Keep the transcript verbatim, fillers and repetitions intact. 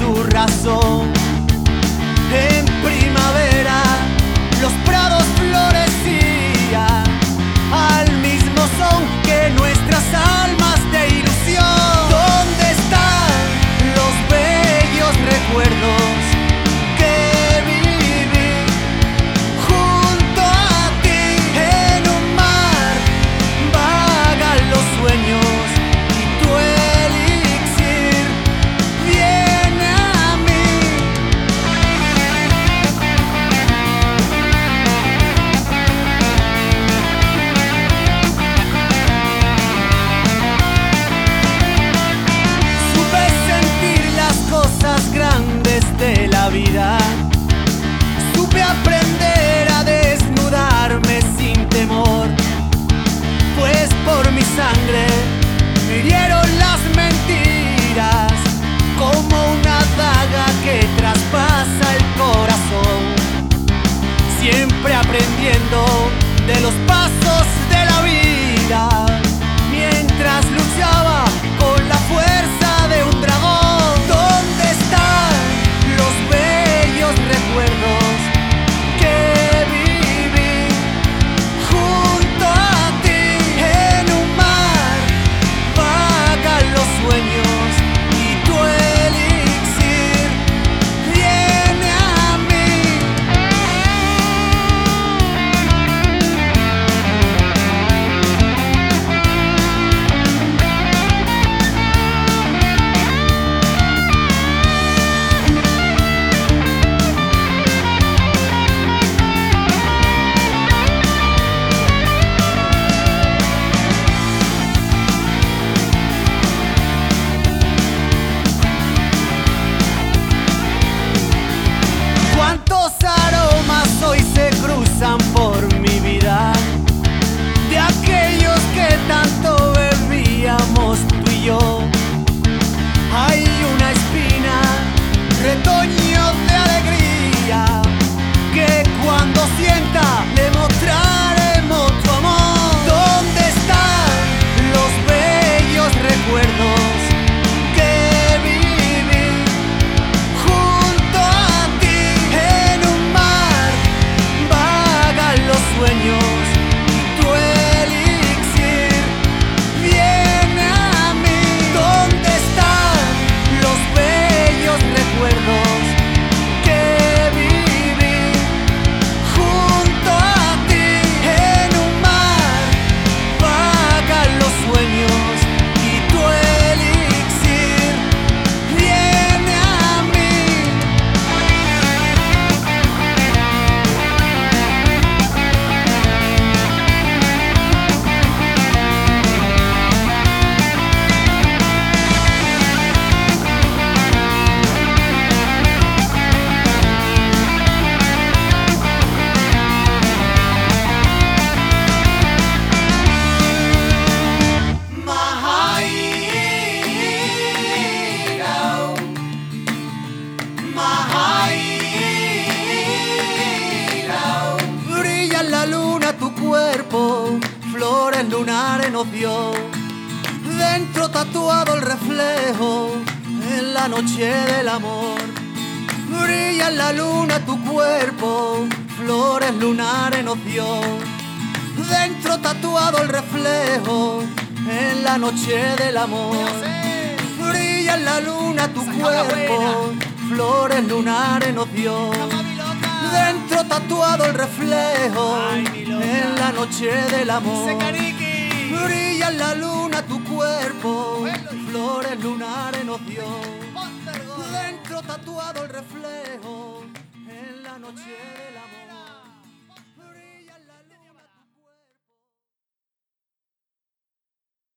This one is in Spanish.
tu razón. En primavera los prados florecían al mismo son que nuestras almas de ilusión. ¿Dónde están los bellos recuerdos que viví junto a ti? En un mar vagan los sueños y tu elixir viene a mí. Supe sentir las cosas grandes de la vida. Supe aprender a desnudarme sin temor, pues por mi sangre me hirieron las mentiras como una daga que traspasa el corazón. Siempre aprendiendo de los pasos de la vida, mientras luchaba con la fuerza de un dragón. ¿Dónde están los bellos recuerdos que viví junto a ti? En un mar vagan los sueños y tu elixir viene a mí. Cuántos aromas hoy se cruzan por mi vida, de aquellos que tanto bebíamos tú y yo. Hay una espina, retoño de alegría, que cuando sienta le mostraremos tu amor. ¿Dónde están los bellos recuerdos que viví junto a ti? En un mar vagan los sueños y tu elixir viene a mí. ¿Dónde están los bellos recuerdos que viví junto a ti? En un mar vagan los sueños y tu elixir viene a mí. Brilla en la luna tu cuerpo, flores lunares nos dio. Dentro tatuado el reflejo en la noche del amor. Brilla en la luna tu cuerpo, flores lunares nos dio. Dentro tatuado el reflejo en la noche del amor. Brilla en la luna tu cuerpo, flores lunares nos dio. Dentro tatuado el reflejo en la noche del amor. Brilla en la luna tu cuerpo, flores lunares nos dio. Dentro tatuado el reflejo en la noche del amor.